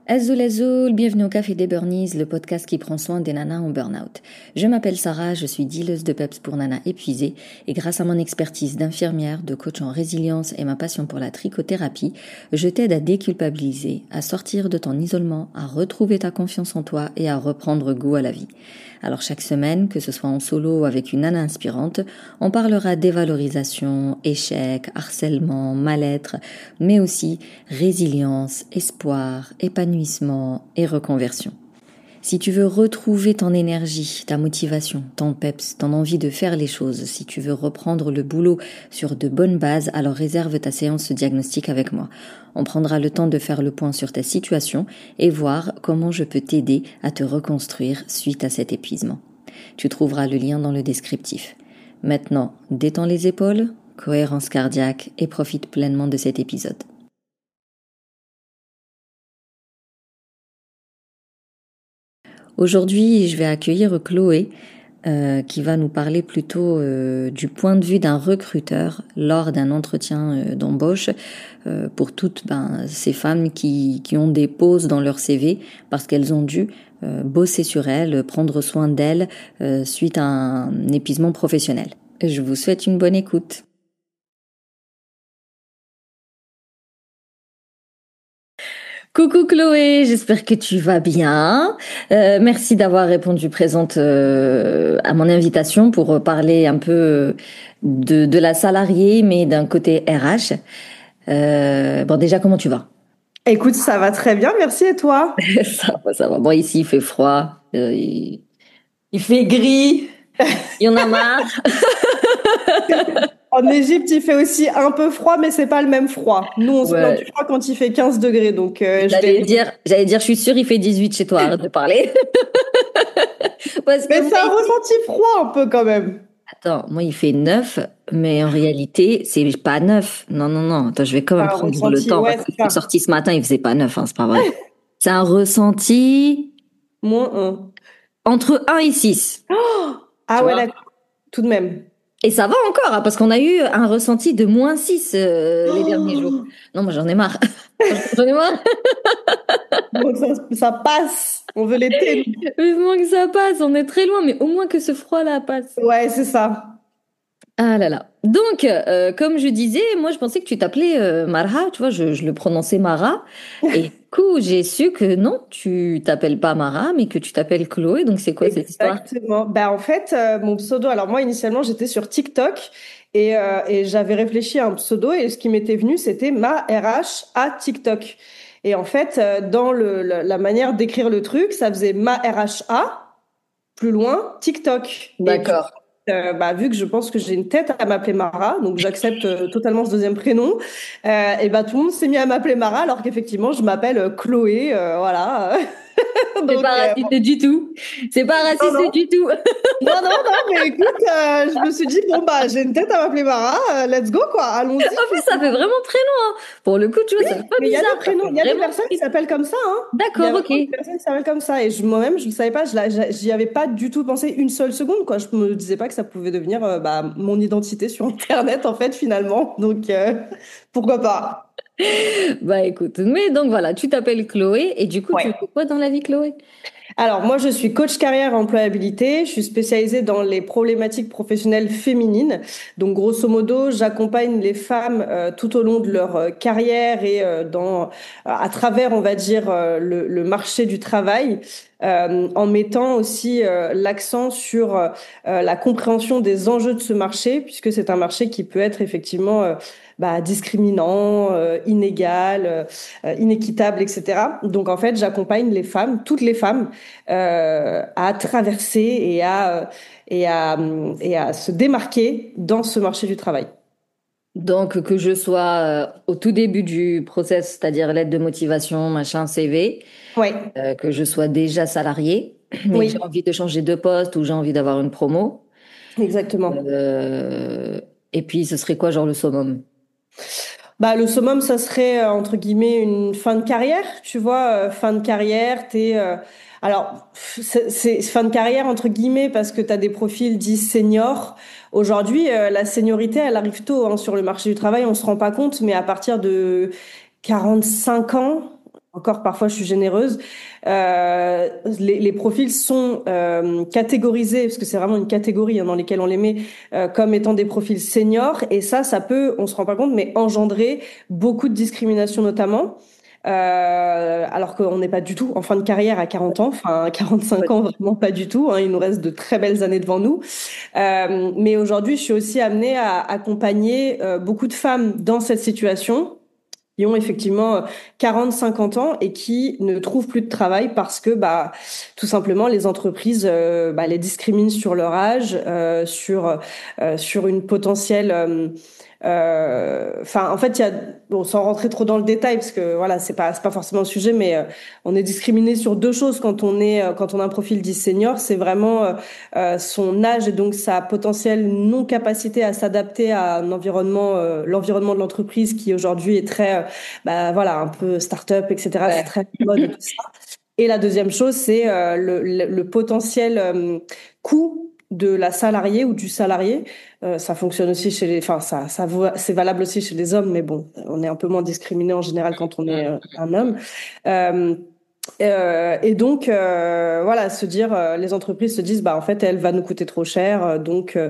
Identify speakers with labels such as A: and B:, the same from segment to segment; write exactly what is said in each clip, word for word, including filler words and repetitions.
A: Azul Azul, bienvenue au Café des Burnies, le podcast qui prend soin des nanas en burn-out. Je m'appelle Sarah, je suis dealeuse de peps pour nanas épuisées et grâce à mon expertise d'infirmière, de coach en résilience et ma passion pour la trichothérapie, je t'aide à déculpabiliser, à sortir de ton isolement, à retrouver ta confiance en toi et à reprendre goût à la vie. Alors chaque semaine, que ce soit en solo ou avec une nana inspirante, on parlera dévalorisation, échec, harcèlement, mal-être, mais aussi résilience, espoir, épanouissement et reconversion. Si tu veux retrouver ton énergie, ta motivation, ton peps, ton envie de faire les choses, si tu veux reprendre le boulot sur de bonnes bases, alors réserve ta séance diagnostic avec moi. On prendra le temps de faire le point sur ta situation et voir comment je peux t'aider à te reconstruire suite à cet épuisement. Tu trouveras le lien dans le descriptif. Maintenant, détends les épaules, cohérence cardiaque et profite pleinement de cet épisode. Aujourd'hui, je vais accueillir Chloé euh, qui va nous parler plutôt euh, du point de vue d'un recruteur lors d'un entretien euh, d'embauche euh, pour toutes ben, ces femmes qui, qui ont des pauses dans leur C V parce qu'elles ont dû euh, bosser sur elles, prendre soin d'elles euh, suite à un épuisement professionnel. Je vous souhaite une bonne écoute. Coucou Chloé, j'espère que tu vas bien. Euh, merci d'avoir répondu présente euh, à mon invitation pour parler un peu de, de la salariée, mais d'un côté R H. Euh, bon, déjà, comment tu vas?
B: Écoute, ça va très bien, merci, et toi?
A: Ça va, ça va. Bon, ici, il fait froid, euh, il, il fait gris, il y en a marre.
B: En Égypte, il fait aussi un peu froid, mais c'est pas le même froid. Nous, on se plaint
A: Ouais.
B: du froid quand il fait quinze degrés, donc euh, je
A: J'allais
B: vais...
A: dire, j'allais dire, je suis sûre, il fait dix-huit chez toi, arrête de parler. Parce que
B: Mais
A: moi,
B: c'est un
A: ici,
B: ressenti froid un peu quand même.
A: attends, moi il fait neuf, mais en réalité, c'est pas neuf. Non, non, non. Attends, je vais quand
B: C'est
A: même
B: un
A: prendre le
B: ressenti,
A: temps
B: ouais,
A: parce que
B: c'est
A: je suis
B: ça.
A: sortie ce matin, il faisait pas neuf, hein, c'est pas vrai. C'est un ressenti
B: Moins un.
A: entre un et six,
B: Oh,
A: tu
B: ah ouais,
A: vois.
B: d'accord, tout de même.
A: Et ça va encore, hein, parce qu'on a eu un ressenti de moins six euh, les derniers jours.
B: Oh,
A: Non, moi j'en ai marre. Franchement, j'en ai marre.
B: donc ça, ça passe, on veut l'été, nous.
A: Vivement que ça passe, on est très loin, mais au moins que ce froid-là passe.
B: Ouais, c'est ça.
A: Ah là là. Donc, euh, comme je disais, moi je pensais que tu t'appelais euh, Marha, tu vois, je, je le prononçais Mara. Et du coup, j'ai su que non, tu t'appelles pas Mara, mais que tu t'appelles Chloé. Donc, c'est quoi cette histoire?
B: Exactement. Bah, en fait, euh, mon pseudo, alors moi, initialement, j'étais sur TikTok et, euh, et j'avais réfléchi à un pseudo et ce qui m'était venu, c'était ma R H à TikTok. Et en fait, euh, dans le, le- la manière d'écrire le truc, ça faisait ma R H A, plus loin, TikTok. Et du coup,
A: D'accord.
B: euh, bah, vu que je pense que j'ai une tête à m'appeler Mara, donc j'accepte euh, totalement ce deuxième prénom, euh, et bah, tout le monde s'est mis à m'appeler Mara alors qu'effectivement, je m'appelle euh, Chloé, euh, voilà.
A: C'est
B: Donc,
A: pas
B: euh,
A: raciste du tout. C'est pas
B: non,
A: raciste
B: non.
A: du tout.
B: Non, non, non, mais écoute, euh, je me suis dit, bon, bah, j'ai une tête à m'appeler Mara, euh, let's go, quoi, allons-y.
A: En plus, ça fait vraiment très loin. Pour le coup, tu vois,
B: Oui,
A: ça fait pas
B: mais il y a des
A: bizarre. Ça
B: prénoms,
A: fait
B: il y a des
A: vraiment
B: personnes qui
A: très...
B: s'appellent comme ça, hein. Il y a
A: D'accord, ok.
B: vraiment des personnes qui s'appellent comme ça. Et je- moi-même, je ne le savais pas, je la- je- j'y avais pas du tout pensé une seule seconde, quoi. Je me disais pas que ça pouvait devenir euh, bah, mon identité sur Internet, en fait, finalement. Donc, euh, pourquoi pas?
A: Bah écoute, mais donc voilà, tu t'appelles Chloé et du coup, tu
B: Ouais.
A: fais quoi dans la vie, Chloé?
B: Alors, moi, je suis coach carrière employabilité. Je suis spécialisée dans les problématiques professionnelles féminines. Donc, grosso modo, j'accompagne les femmes euh, tout au long de leur euh, carrière et euh, dans, à travers, on va dire, euh, le, le marché du travail, euh, en mettant aussi euh, l'accent sur euh, la compréhension des enjeux de ce marché, puisque c'est un marché qui peut être effectivement euh, bah, discriminant, euh, inégal, euh, inéquitable, et cetera. Donc, en fait, j'accompagne les femmes, toutes les femmes, euh, à traverser et à, euh, et, à, et à se démarquer dans ce marché du travail.
A: Donc, que je sois euh, au tout début du process, c'est-à-dire lettre de motivation, machin, C V,
B: Oui,
A: euh, que je sois déjà salarié, mais que j'ai
B: oui,
A: envie de changer de poste ou j'ai envie d'avoir une promo.
B: exactement.
A: Euh, et puis, ce serait quoi, genre le summum?
B: Bah, le summum, ça serait, euh, entre guillemets, une fin de carrière, tu vois, euh, fin de carrière, t'es, euh, alors, c'est c'est fin de carrière, entre guillemets, parce que tu as des profils dits seniors. Aujourd'hui, euh, la seniorité, elle arrive tôt, hein, sur le marché du travail, on se rend pas compte, mais à partir de quarante-cinq ans, encore parfois je suis généreuse, euh, les, les profils sont euh, catégorisés, parce que c'est vraiment une catégorie hein, dans lesquelles on les met, euh, comme étant des profils seniors, et ça, ça peut, on se rend pas compte, mais engendrer beaucoup de discrimination notamment. Euh, alors qu'on n'est pas du tout en fin de carrière à quarante ans, enfin quarante-cinq ans vraiment pas du tout, hein, il nous reste de très belles années devant nous. Euh, mais aujourd'hui, je suis aussi amenée à accompagner euh, beaucoup de femmes dans cette situation qui ont effectivement quarante, cinquante ans et qui ne trouvent plus de travail parce que bah tout simplement les entreprises euh, bah, les discriminent sur leur âge, euh, sur euh, sur une potentielle euh, euh, enfin en fait il y a bon sans rentrer trop dans le détail parce que voilà c'est pas c'est pas forcément le sujet mais euh, on est discriminé sur deux choses quand on est euh, quand on a un profil dit senior, c'est vraiment euh, euh, son âge et donc sa potentielle non capacité à s'adapter à un environnement euh, l'environnement de l'entreprise qui aujourd'hui est très euh, bah voilà un peu start-up et cetera, c'est
A: Ouais.
B: très mode et tout ça. Et la deuxième chose, c'est euh, le, le, le potentiel euh, coût de la salariée ou du salarié. Euh, ça fonctionne aussi chez les, enfin ça, ça vaut- c'est valable aussi chez les hommes, mais bon, on est un peu moins discriminé en général quand on est euh, un homme. Euh, euh, et donc euh, voilà, se dire, euh, les entreprises se disent, bah en fait, elle va nous coûter trop cher, euh, donc euh,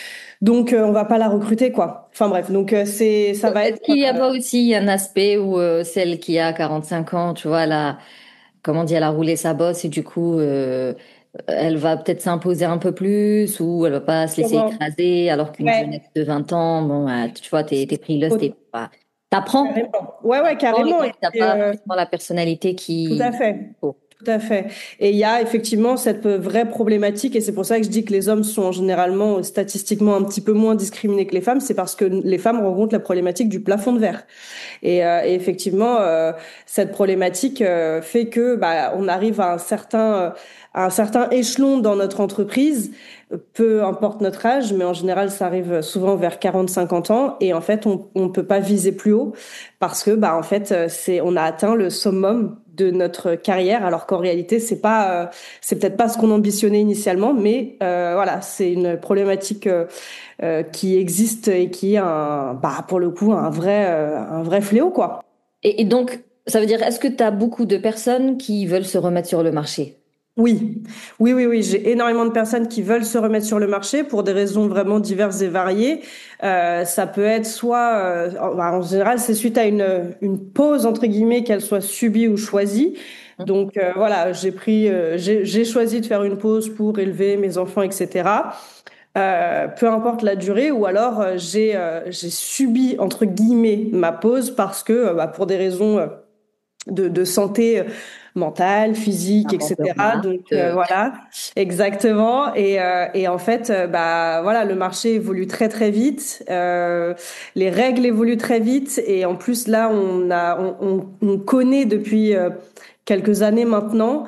B: donc euh, on va pas la recruter quoi. Enfin bref, donc euh, c'est, ça va
A: Est-ce
B: être
A: qu'il n'y a pas aussi un aspect où euh, celle qui a quarante-cinq ans, tu vois, elle a, comment dire, elle a roulé sa bosse et du coup, euh, elle va peut-être s'imposer un peu plus ou elle va pas se laisser
B: sûrement,
A: écraser alors qu'une
B: ouais.
A: jeunette de vingt ans, bon, bah, tu vois, t'es, t'es frileuse, t'es pas, t'apprends,
B: Carrément. Ouais, ouais,
A: t'apprends et
B: carrément.
A: donc
B: Et,
A: t'as
B: et,
A: pas
B: euh,
A: forcément la personnalité
B: tout à
A: qui,
B: fait.
A: faut.
B: Tout à fait. Et il y a effectivement cette vraie problématique, et c'est pour ça que je dis que les hommes sont généralement euh, statistiquement un petit peu moins discriminés que les femmes, c'est parce que les femmes rencontrent la problématique du plafond de verre. Et, euh, et effectivement, euh, cette problématique euh, fait que bah, on arrive à un certain, euh, à un certain échelon dans notre entreprise, euh, peu importe notre âge, mais en général, ça arrive souvent vers quarante, cinquante ans, et en fait, on on peut pas viser plus haut parce que bah en fait, euh, c'est on a atteint le summum de notre carrière, alors qu'en réalité, c'est pas, euh, c'est peut-être pas ce qu'on ambitionnait initialement, mais euh, voilà, c'est une problématique euh, euh, qui existe et qui est un, bah, pour le coup, un vrai, euh, un vrai fléau, quoi.
A: Et, et donc, ça veut dire, est-ce que tu as beaucoup de personnes qui veulent se remettre sur le marché?
B: Oui, oui, oui, oui. J'ai énormément de personnes qui veulent se remettre sur le marché pour des raisons vraiment diverses et variées. Euh, ça peut être soit, euh, en bah, en général, c'est suite à une, une pause, entre guillemets, qu'elle soit subie ou choisie. Donc euh, voilà, j'ai pris, euh, j'ai, j'ai choisi de faire une pause pour élever mes enfants, et cetera. Euh, peu importe la durée, ou alors euh, j'ai euh, j'ai subi entre guillemets ma pause parce que euh, bah, pour des raisons euh, de, de santé mentale, physique,
A: Un bon
B: et cetera.
A: burn-out,
B: Donc euh,
A: euh,
B: voilà, exactement. Et, euh, et en fait, euh, bah voilà, le marché évolue très très vite, euh, les règles évoluent très vite, et en plus là, on a, on, on, on connaît depuis euh, quelques années maintenant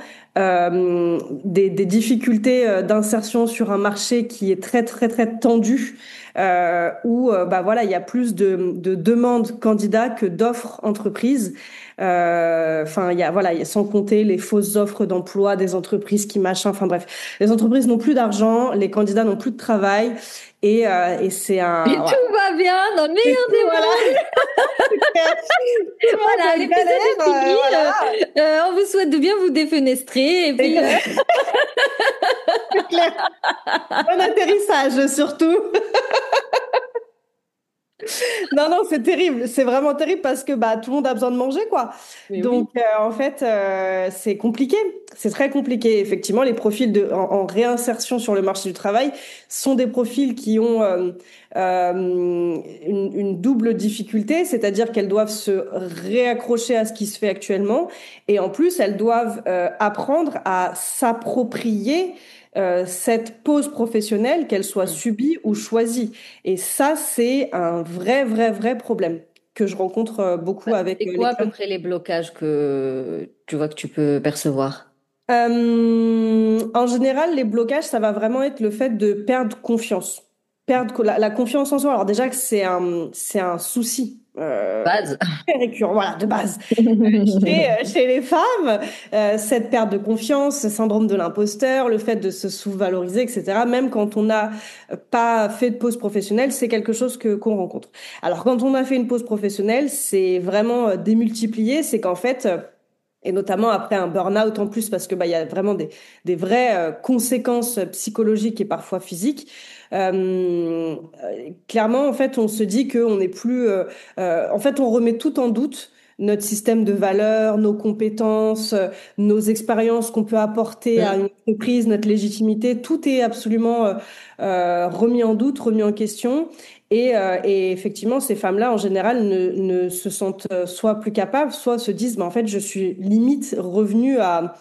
B: euh, des, des difficultés euh, d'insertion sur un marché qui est très très très tendu. Euh, où euh, bah voilà, il y a plus de, de demandes candidats que d'offres entreprises. Euh, Enfin, il y a voilà, il y a- sans compter les fausses offres d'emploi des entreprises qui machin. Enfin bref, les entreprises n'ont plus d'argent, les candidats n'ont plus de travail, et, euh, et c'est
A: et
B: un
A: tout
B: voilà.
A: va bien dans le
B: Et
A: meilleur
B: tout,
A: des
B: voilà,
A: mondes.
B: tout le
A: Voilà,
B: monde
A: l'épisode est
B: galère, euh,
A: fini.
B: voilà.
A: Euh, euh, on vous souhaite de bien vous défenestrer et puis euh,
B: C'est clair. Bon atterrissage surtout. Non, non, c'est terrible. C'est vraiment terrible parce que bah, tout le monde a besoin de manger, quoi.
A: mais oui.
B: Donc, euh, en fait, euh, c'est compliqué. C'est très compliqué. Effectivement, les profils de, en, en réinsertion sur le marché du travail sont des profils qui ont euh, euh, une, une double difficulté, c'est-à-dire qu'elles doivent se réaccrocher à ce qui se fait actuellement. Et en plus, elles doivent euh, apprendre à s'approprier euh, cette pause professionnelle, qu'elle soit subie ou choisie. Et ça, c'est un vrai, vrai, vrai problème que je rencontre euh, beaucoup avec
A: C'est
B: euh, les
A: quoi à peu
B: clients.
A: près les blocages que tu vois que tu peux percevoir?
B: Euh, en général, les blocages, ça va vraiment être le fait de perdre confiance. Perdre co- la, la confiance en soi. Alors déjà que c'est un, c'est un souci euh,
A: Base.
B: très récurrent, voilà, de base. Chez, euh, chez les femmes, euh, cette perte de confiance, ce syndrome de l'imposteur, le fait de se sous-valoriser, et cetera. Même quand on n'a pas fait de pause professionnelle, c'est quelque chose que qu'on rencontre. Alors quand on a fait une pause professionnelle, c'est vraiment euh, démultiplié. C'est qu'en fait, et notamment après un burn-out en plus, parce que bah il y a vraiment des des vraies euh, conséquences psychologiques et parfois physiques. Euh, euh, Clairement, en fait, on se dit que on n'est plus, euh, euh, en fait, on remet tout en doute. Notre système de valeurs, nos compétences, euh, nos expériences qu'on peut apporter à
A: Mm.
B: une entreprise, notre légitimité, tout est absolument euh, euh, remis en doute, remis en question. Et, euh, et effectivement, ces femmes-là, en général, ne, ne se sentent euh, soit plus capables, soit se disent, bah, en fait, je suis limite revenue à,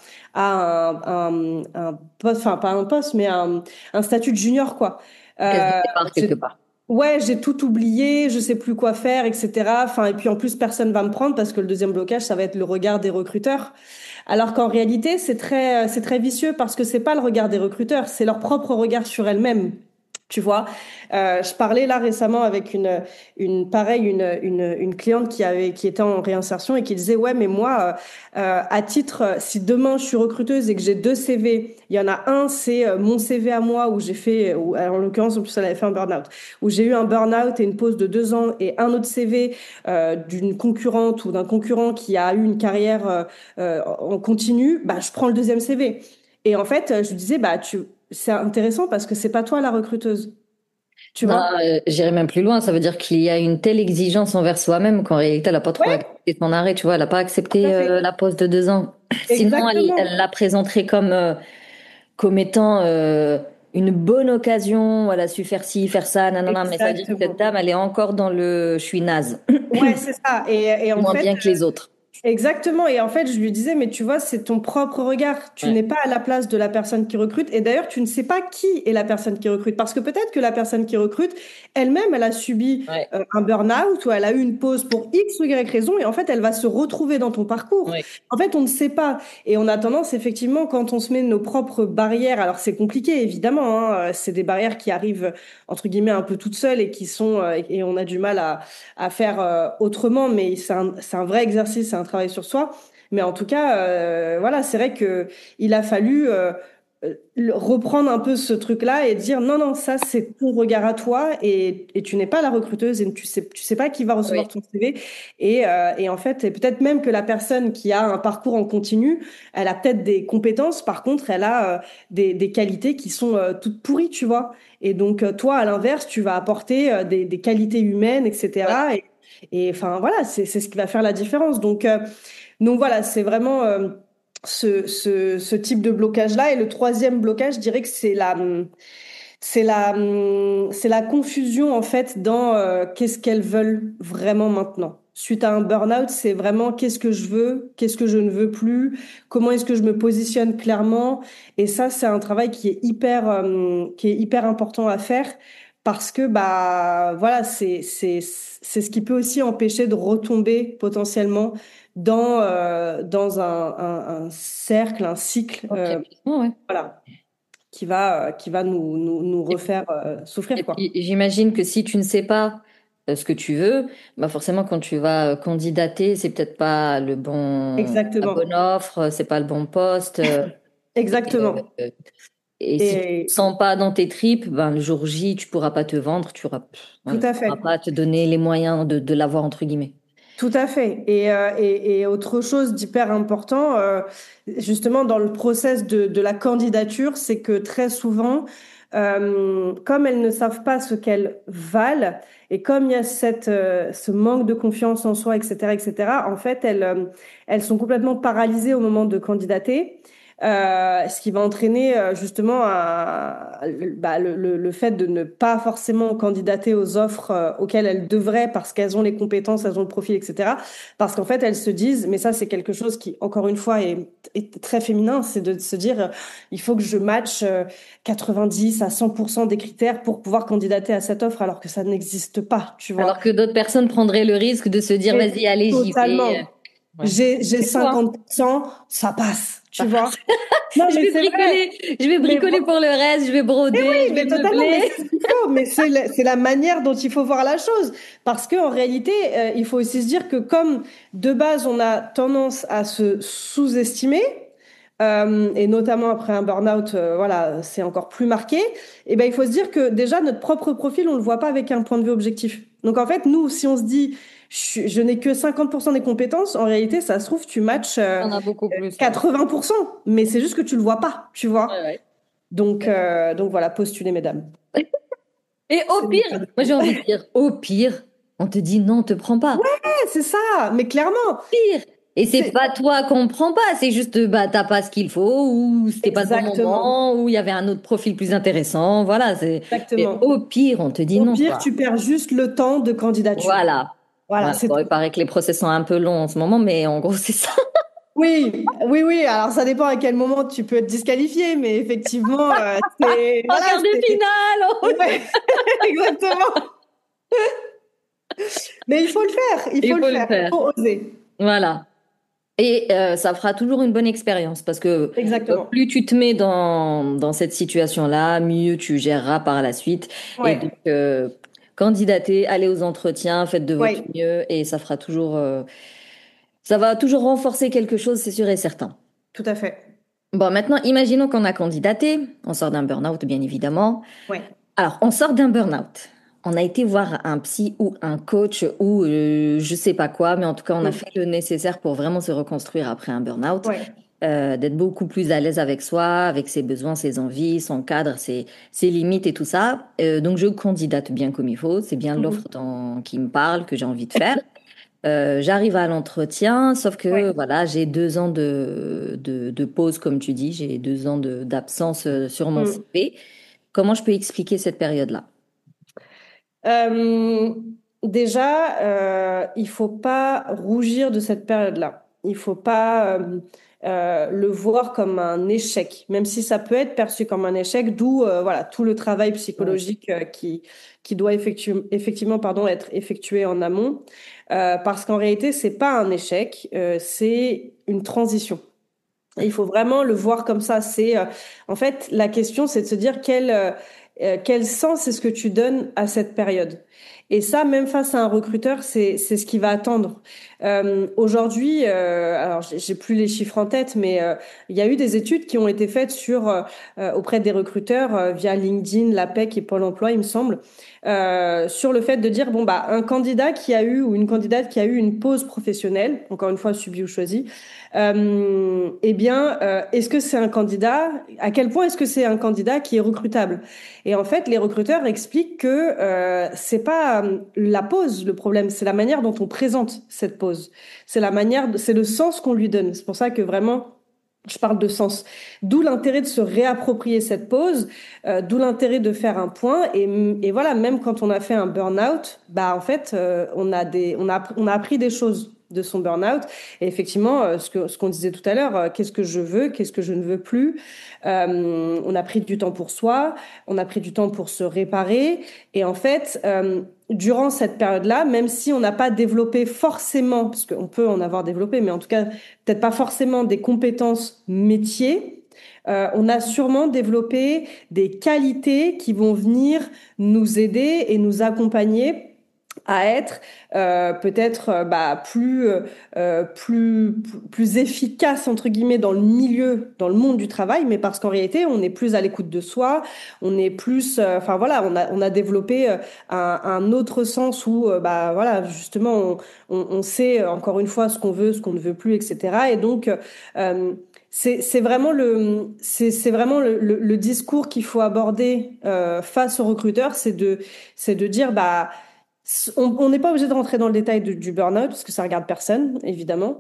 B: à un, un, un poste, enfin pas un poste, mais un, un statut de junior, quoi.
A: Case de
B: Euh,
A: départ quelque
B: j'ai-
A: part.
B: ouais, j'ai tout oublié, je sais plus quoi faire, et cetera. Enfin, et puis en plus, personne va me prendre parce que le deuxième blocage, ça va être le regard des recruteurs. Alors qu'en réalité, c'est très, c'est très vicieux parce que c'est pas le regard des recruteurs, c'est leur propre regard sur elles-mêmes. Tu vois, euh, je parlais là récemment avec une, une pareil, une, une, une cliente qui avait, qui était en réinsertion et qui disait, ouais, mais moi, euh, euh, à titre, euh, si demain je suis recruteuse et que j'ai deux C V, il y en a un, c'est euh, mon C V à moi où j'ai fait, où, en l'occurrence, en plus, elle avait fait un burn-out, où j'ai eu un burn-out et une pause de deux ans, et un autre C V euh, d'une concurrente ou d'un concurrent qui a eu une carrière euh, euh, en continu, bah, je prends le deuxième C V. Et en fait, je lui disais, bah, tu, c'est intéressant parce que c'est pas toi la recruteuse, tu
A: Non,
B: vois?
A: euh, j'irai même plus loin. Ça veut dire qu'il y a une telle exigence envers soi-même qu'en réalité, elle n'a pas trop
B: Ouais,
A: accepté son arrêt. Tu vois, elle n'a pas
B: tout
A: accepté
B: à
A: euh,
B: fait.
A: la pause de deux ans. Sinon, elle,
B: Exactement.
A: elle la présenterait comme, euh, comme étant euh, une bonne occasion. Elle a su faire ci, faire ça, nanana. Mais ça veut dire que cette
B: Exactement.
A: dame, elle est encore dans le je suis naze,
B: Ouais, c'est ça. Et, et en
A: moins
B: fait,
A: bien que les autres.
B: exactement. Et en fait, je lui disais, mais tu vois, c'est ton propre regard. Tu
A: Ouais,
B: n'es pas à la place de la personne qui recrute. Et d'ailleurs, tu ne sais pas qui est la personne qui recrute. Parce que peut-être que la personne qui recrute, elle-même, elle a subi
A: ouais,
B: euh, un burn-out ou elle a eu une pause pour X ou Y raison. Et en fait, elle va se retrouver dans ton parcours.
A: ouais.
B: En fait, on ne sait pas. Et on a tendance, effectivement, quand on se met nos propres barrières, alors c'est compliqué, évidemment, hein, c'est des barrières qui arrivent, entre guillemets, un peu toutes seules et qui sont, euh, et on a du mal à, à faire euh, autrement, mais c'est un, c'est un vrai exercice, c'est un travail sur soi. Mais en tout cas, euh, voilà, c'est vrai que il a fallu euh, euh, le- reprendre un peu ce truc-là et dire non, non, ça c'est ton regard à toi et, et tu n'es pas la recruteuse et tu sais, tu sais pas qui va recevoir
A: Oui.
B: ton C V. Et, euh, et en fait, et peut-être même que la personne qui a un parcours en continu, elle a peut-être des compétences, par contre, elle a euh, des, des qualités qui sont euh, toutes pourries, tu vois. Et donc, euh, toi, à l'inverse, tu vas apporter euh, des, des qualités humaines, et cetera. Et, et enfin, voilà, c'est, c'est ce qui va faire la différence. Donc, euh, donc voilà, c'est vraiment euh, ce, ce, ce type de blocage-là. Et le troisième blocage, je dirais que c'est la, c'est la, c'est la confusion en fait dans euh, qu'est-ce qu'elles veulent vraiment maintenant. Suite à un burn-out, c'est vraiment qu'est-ce que je veux, qu'est-ce que je ne veux plus, comment est-ce que je me positionne clairement. Et ça, c'est un travail qui est hyper, euh, qui est hyper important à faire parce que bah voilà, c'est c'est c'est ce qui peut aussi empêcher de retomber potentiellement dans euh, dans un, un, un cercle, un cycle,
A: Ok,
B: euh,
A: ouais.
B: voilà, qui va, euh, qui va nous, nous, nous refaire euh, souffrir,
A: Et
B: quoi.
A: puis, j'imagine que si tu ne sais pas euh, ce que tu veux, bah forcément, quand tu vas euh, candidater, c'est peut-être pas le bon, la bonne
B: Exactement.
A: offre, c'est pas le bon poste. euh, et,
B: Exactement.
A: euh, et si tu ne te
B: Et
A: sens pas dans tes tripes, ben, le jour J, tu pourras pas te vendre, tu auras,
B: tout
A: voilà, tu
B: à
A: pourras
B: fait.
A: pas te donner les moyens de, de l'avoir, entre guillemets.
B: Tout à fait. Et, euh, et, et autre chose d'hyper important, euh, justement dans le process de, de la candidature, c'est que très souvent, euh, comme elles ne savent pas ce qu'elles valent, et comme il y a cette, euh, ce manque de confiance en soi, et cetera, et cetera, en fait, elles, euh, elles sont complètement paralysées au moment de candidater. Euh, ce qui va entraîner euh, justement à, bah, le, le, le fait de ne pas forcément candidater aux offres euh, auxquelles elles devraient parce qu'elles ont les compétences, elles ont le profil, et cetera. Parce qu'en fait, elles se disent, mais ça c'est quelque chose qui, encore une fois, est, est très féminin, c'est de se dire, euh, il faut que je matche euh, quatre-vingt-dix à cent pour cent des critères pour pouvoir candidater à cette offre, alors que ça n'existe pas, tu vois.
A: Alors que d'autres personnes prendraient le risque de se dire,
B: Et
A: vas-y, allez, j'y vais.
B: totalement.
A: Ouais.
B: J'ai, j'ai
A: C'est fou, hein?
B: cinquante pour cent, ça passe,
A: Ça
B: tu vois.
A: passe.
B: Non,
A: Je
B: mais
A: vais
B: c'est vrai.
A: bricoler, je vais
B: Mais
A: bricoler pour le reste, je vais
B: mais
A: broder, je
B: oui,
A: vais
B: mais totalement, mais
A: meubler.
B: c'est ce qu'il faut, mais c'est la, c'est la manière dont il faut voir la chose. Parce que en réalité, euh, il faut aussi se dire que comme de base, on a tendance à se sous-estimer, euh, et notamment après un burn-out, euh, voilà, c'est encore plus marqué, et ben il faut se dire que déjà, notre propre profil, on le voit pas avec un point de vue objectif. Donc en fait, nous, si on se dit, je, je n'ai que cinquante pour cent des compétences. En réalité, ça se trouve, tu matches euh,
A: On a beaucoup plus.
B: quatre-vingts pour cent, mais c'est juste que tu le vois pas, tu vois.
A: Ouais, ouais.
B: Donc, euh, donc voilà, postulez, mesdames.
A: Et au
B: C'est
A: pire, moi j'ai envie de dire, au pire, on te dit non, on te prend pas.
B: Ouais, c'est ça, mais clairement.
A: Pire. Et c'est
B: C'est
A: pas toi qu'on prend pas, c'est juste bah t'as pas ce qu'il faut ou c'était pas le bon
B: exactement,
A: moment ou il y avait un autre profil plus intéressant. Voilà, c'est. Mais
B: exactement.
A: au pire, on te dit
B: Au
A: non,
B: pire,
A: quoi.
B: tu perds juste le temps de candidature.
A: Voilà.
B: Voilà,
A: Voilà.
B: c'est
A: Bon, il
B: tout.
A: paraît que les procès sont un peu longs en ce moment, mais en gros c'est ça.
B: Oui, oui, oui. Alors, ça dépend à quel moment tu peux être disqualifié, mais effectivement, euh, c'est
A: En
B: voilà,
A: quart de
B: c'est
A: finale. Oh.
B: ouais, exactement. Mais il faut le faire, il
A: Il
B: faut le
A: faut le
B: faire, il
A: faire.
B: faut oser.
A: Voilà. Et euh, ça fera toujours une bonne expérience parce que euh,
B: Exactement.
A: plus tu te mets dans, dans cette situation-là, mieux tu géreras par la suite. Et donc,
B: Ouais,
A: euh, candidatez, allez aux entretiens, faites de votre
B: ouais,
A: mieux et ça fera toujours, euh, ça va toujours renforcer quelque chose, c'est sûr et certain.
B: tout à fait.
A: Bon, maintenant, imaginons qu'on a candidaté, on sort d'un burn-out, bien évidemment.
B: Ouais.
A: Alors, on sort d'un burn-out. On a été voir un psy ou un coach ou euh, je sais pas quoi, mais en tout cas, on a
B: Mm.
A: fait le nécessaire pour vraiment se reconstruire après un burn-out,
B: Ouais.
A: euh, d'être beaucoup plus à l'aise avec soi, avec ses besoins, ses envies, son cadre, ses, ses limites et tout ça. Euh, donc, je candidate bien comme il faut. C'est bien
B: Mhm.
A: l'offre dans- qui me parle, que j'ai envie de faire. Euh, j'arrive à l'entretien, sauf que
B: Ouais.
A: voilà, j'ai deux ans de, de, de pause, comme tu dis, j'ai deux ans de, d'absence euh, sur mon
B: Mm.
A: C V. Comment je peux expliquer cette période-là?
B: Euh, déjà, euh, il faut pas rougir de cette période-là. Il faut pas euh, euh, le voir comme un échec, même si ça peut être perçu comme un échec, d'où euh, voilà tout le travail
A: Ouais.
B: psychologique euh, qui qui doit effectu- effectivement pardon être effectué en amont, Euh, parce qu'en réalité c'est pas un échec, euh, c'est une transition. Et il faut vraiment le voir comme ça. C'est euh, en fait la question, c'est de se dire quel euh, euh, quel sens est-ce que tu donnes à cette période. Et ça, même face à un recruteur, c'est c'est ce qu'il va attendre. Euh, aujourd'hui, euh, alors j'ai j'ai plus les chiffres en tête, mais euh, il y a eu des études qui ont été faites sur euh, euh, auprès des recruteurs euh, via LinkedIn, l'APEC et Pôle Emploi, il me semble, euh, sur le fait de dire bon bah un candidat qui a eu ou une candidate qui a eu une pause professionnelle, encore une fois subie ou choisie, euh, eh bien, euh, est-ce que c'est un candidat? À quel point est-ce que c'est un candidat qui est recrutable? Et en fait, les recruteurs expliquent que euh, c'est pas euh, la pause le problème, c'est la manière dont on présente cette pause. C'est la manière, c'est le sens qu'on lui donne. C'est pour ça que vraiment. Je parle de sens. D'où l'intérêt de se réapproprier cette pause, euh, d'où l'intérêt de faire un point. Et, et voilà, même quand on a fait un burn-out, bah en fait, euh, on a des, on a, on a appris des choses de son burn-out. Et effectivement, euh, ce que, ce qu'on disait tout à l'heure, euh, qu'est-ce que je veux, qu'est-ce que je ne veux plus. Euh, on a pris du temps pour soi, on a pris du temps pour se réparer. Et en fait, euh, durant cette période-là, même si on n'a pas développé forcément, parce qu'on peut en avoir développé, mais en tout cas peut-être pas forcément des compétences métiers, euh, on a sûrement développé des qualités qui vont venir nous aider et nous accompagner à être euh, peut-être euh, bah, plus, euh, plus, plus efficace, entre guillemets, dans le milieu, dans le monde du travail, mais parce qu'en réalité, on est plus à l'écoute de soi, on est plus, euh, enfin voilà, on a, on a développé euh, un, un autre sens où, euh, bah voilà, justement, on, on, on sait euh, encore une fois ce qu'on veut, ce qu'on ne veut plus, et cetera. Et donc, euh, c'est, c'est vraiment le, c'est, c'est vraiment le, le, le discours qu'il faut aborder euh, face aux recruteurs, c'est de, c'est de dire, bah on on n'est pas obligé de rentrer dans le détail du, du burn-out parce que ça regarde personne, évidemment.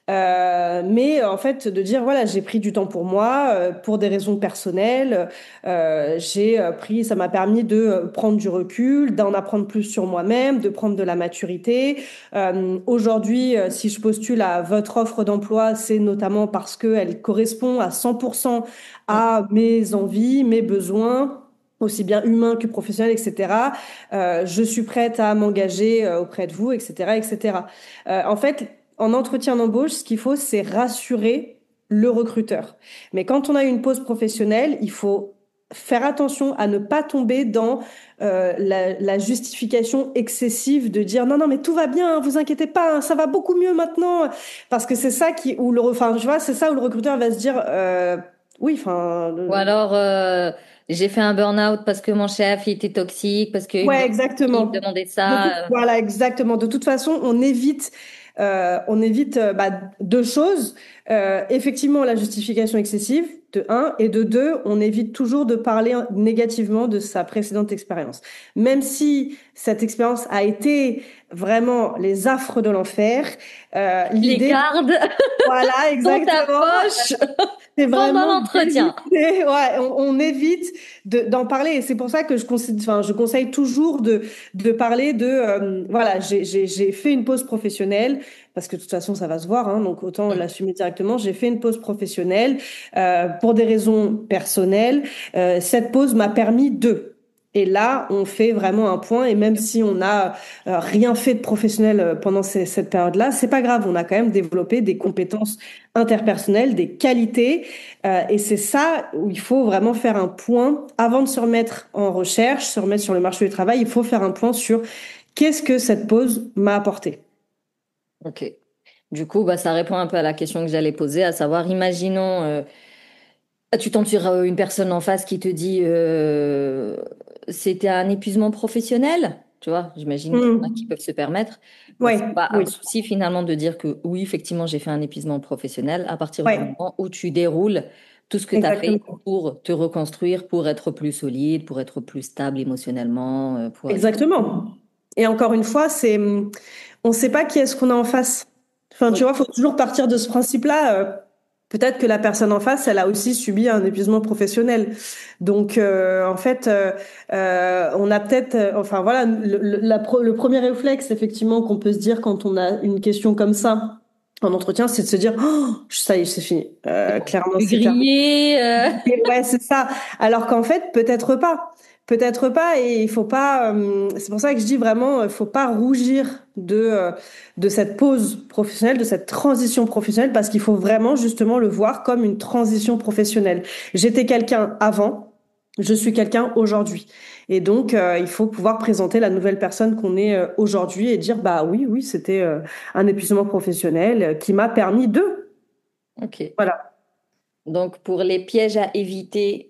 B: Euh, mais en fait, de dire voilà, j'ai pris du temps pour moi euh, pour des raisons personnelles. Euh, j'ai euh, pris, ça m'a permis de euh, prendre du recul, d'en apprendre plus sur moi-même, de prendre de la maturité. Euh, aujourd'hui, euh, si je postule à votre offre d'emploi, c'est notamment parce que elle correspond à cent pour cent à mes envies, mes besoins aussi bien humains que professionnels, et cetera. Euh, je suis prête à m'engager euh, auprès de vous, et cetera, et cetera. Euh, en fait, en entretien d'embauche, ce qu'il faut, c'est rassurer le recruteur. Mais quand on a une pause professionnelle, il faut faire attention à ne pas tomber dans euh, la, la justification excessive de dire non non mais tout va bien, vous inquiétez pas, hein, ça va beaucoup mieux maintenant, parce que c'est ça qui où le enfin tu vois c'est ça où le recruteur va se dire euh, Oui, enfin,
A: Ou
B: le-
A: alors, euh, j'ai fait un burn-out parce que mon chef, il était toxique, parce qu'il me
B: ouais,
A: demandait ci, il me
B: exactement.
A: demandait
B: De tout-
A: ça. euh.
B: voilà, exactement. De toute façon, on évite, euh, on évite euh, bah, deux choses. Euh, effectivement, la justification excessive, de un, et de deux, on évite toujours de parler négativement de sa précédente expérience. Même si cette expérience a été vraiment les affres de l'enfer, euh,
A: Les
B: l'idée,
A: gardes
B: voilà,
A: dans ta
B: exactement.
A: poche
B: C'est
A: pendant
B: vraiment
A: l'entretien.
B: d'éviter, ouais, on, on évite de- d'en parler et c'est pour ça que je conseille, enfin, je conseille toujours de, de parler de, euh, voilà, j'ai, j'ai, j'ai fait une pause professionnelle parce que de toute façon ça va se voir, hein, donc autant l'assumer directement. J'ai fait une pause professionnelle euh, pour des raisons personnelles. Euh, cette pause m'a permis de. Et là, on fait vraiment un point. Et même si on n'a euh, rien fait de professionnel euh, pendant ces- cette période-là, c'est pas grave. On a quand même développé des compétences interpersonnelles, des qualités. Euh, et c'est ça où il faut vraiment faire un point avant de se remettre en recherche, se remettre sur le marché du travail. Il faut faire un point sur qu'est-ce que cette pause m'a apporté.
A: Ok. Du coup, bah, ça répond un peu à la question que j'allais poser, à savoir, imaginons, euh, tu tombes sur euh, une personne en face qui te dit euh, c'était un épuisement professionnel, tu vois, j'imagine qu'il y en a qui
B: Mmh.
A: peuvent se permettre. Bah,
B: Ouais,
A: c'est pas un
B: oui,
A: souci finalement de dire que oui, effectivement, j'ai fait un épuisement professionnel à partir du
B: ouais,
A: moment où tu déroules tout ce que tu as fait
B: exactement.
A: pour te reconstruire, pour être plus solide, pour être plus stable émotionnellement, euh, pour être...
B: Exactement. Et encore une fois, c'est, hum, on ne sait pas qui est-ce qu'on a en face. Enfin, tu
A: Oui.
B: vois, faut toujours partir de ce principe-là. Euh, peut-être que la personne en face, elle a aussi subi un épuisement professionnel. Donc, euh, en fait, euh, euh, on a peut-être, euh, enfin voilà, le, le, la pro- le premier réflexe, effectivement, qu'on peut se dire quand on a une question comme ça en entretien, c'est de se dire, oh, ça y est, c'est fini.
A: C'est
B: Euh,
A: bon. Je
B: clairement,
A: suis
B: c'est terminé.
A: grillée. euh.
B: Et ouais, c'est ça. Alors qu'en fait, peut-être pas. Peut-être pas. Et il faut pas. euh, c'est pour ça que je dis vraiment, il faut pas rougir de euh, de cette pause professionnelle, de cette transition professionnelle, parce qu'il faut vraiment justement le voir comme une transition professionnelle. J'étais quelqu'un avant, je suis quelqu'un aujourd'hui. Et donc, euh, il faut pouvoir présenter la nouvelle personne qu'on est euh, aujourd'hui et dire, bah oui, oui, c'était euh, un épuisement professionnel euh, qui m'a permis de.
A: Ok.
B: Voilà.
A: Donc, pour les pièges à éviter,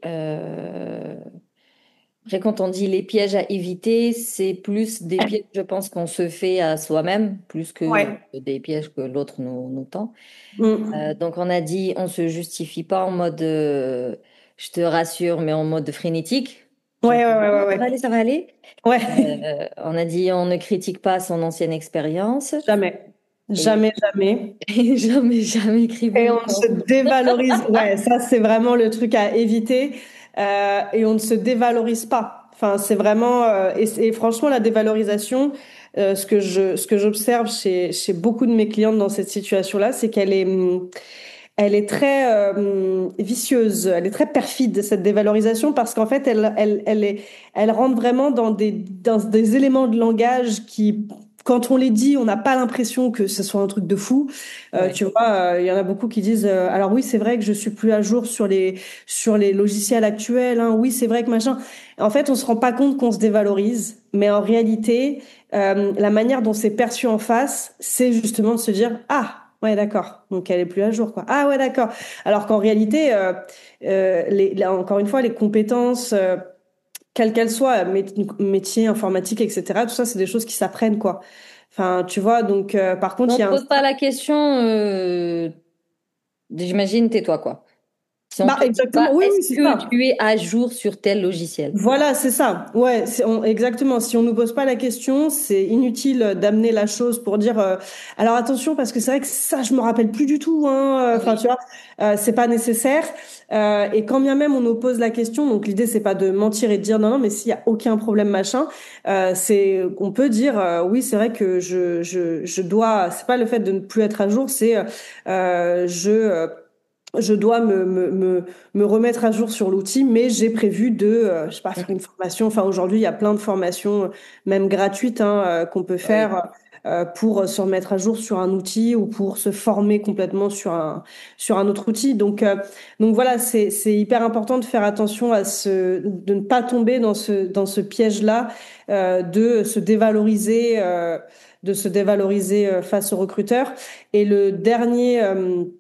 A: euh, après, quand on dit les pièges à éviter, c'est plus des pièges, je pense, qu'on se fait à soi-même, plus que
B: Ouais.
A: des pièges que l'autre nous, nous tend. Euh,
B: Mm.
A: donc, on a dit, on se justifie pas en mode, euh, je te rassure, mais en mode frénétique. Genre,
B: Ouais, ouais, ouais, ouais,
A: ça va
B: ouais.
A: aller, ça va aller.
B: Ouais,
A: Euh, on a dit, on ne critique pas son ancienne expérience.
B: jamais.
A: Et,
B: Jamais, jamais.
A: et jamais, jamais écrit
B: Et
A: bonjour.
B: on ne se dévalorise. Ouais, ça, c'est vraiment le truc à éviter. Euh, et on ne se dévalorise pas. Enfin, c'est vraiment. Euh, et, et franchement, la dévalorisation, euh, ce que je, ce que j'observe chez, chez beaucoup de mes clientes dans cette situation-là, c'est qu'elle est, hum, elle est très euh, vicieuse, elle est très perfide cette dévalorisation parce qu'en fait elle, elle, elle est, elle rentre vraiment dans des, dans des éléments de langage qui, quand on les dit, on n'a pas l'impression que ce soit un truc de fou. Euh,
A: Ouais.
B: tu vois, euh, il y en a beaucoup qui disent, euh, alors oui c'est vrai que je suis plus à jour sur les sur les logiciels actuels. Hein, oui c'est vrai que machin. En fait on se rend pas compte qu'on se dévalorise, mais en réalité euh, la manière dont c'est perçu en face, c'est justement de se dire ah. Ouais, d'accord. Donc elle est plus à jour, quoi. Ah ouais, d'accord. Alors qu'en réalité, euh, euh, les, là, encore une fois, les compétences, euh, quelles qu'elles soient, mé- métier, informatique, et cetera, tout ça, c'est des choses qui s'apprennent, quoi. Enfin, tu vois, donc euh, par contre,
A: On
B: il y
A: te
B: a un...
A: pose pas la question, euh, j'imagine, tais-toi, quoi. Si on
B: Bah,
A: te dit pas,
B: exactement, oui,
A: est-ce
B: oui, c'est
A: que
B: ça.
A: tu es à jour sur tel logiciel?
B: Voilà, c'est ça. Ouais, c'est on- exactement. Si on nous pose pas la question, c'est inutile d'amener la chose pour dire. euh, alors attention, parce que c'est vrai que ça, je me rappelle plus du tout. Hein. euh, Enfin, tu
A: Oui.
B: vois, euh, c'est pas nécessaire. Euh, et quand bien même on nous pose la question, donc l'idée c'est pas de mentir et de dire non, non, mais s'il y a aucun problème, machin. Euh, c'est, on peut dire euh, oui, c'est vrai que je, je, je dois. C'est pas le fait de ne plus être à jour, c'est euh, euh, je. euh, je dois me, me, me, me remettre à jour sur l'outil, mais j'ai prévu de, euh, je sais pas, faire une formation. Enfin, aujourd'hui, il y a plein de formations, même gratuites, hein, euh, qu'on peut
A: Oui.
B: faire euh, pour se remettre à jour sur un outil ou pour se former complètement sur un sur un autre outil. Donc, euh, donc voilà, c'est c'est hyper important de faire attention à ce, de ne pas tomber dans ce dans ce piège-là, euh, de se dévaloriser, euh, de se dévaloriser euh, face aux recruteurs. Et le dernier. Euh,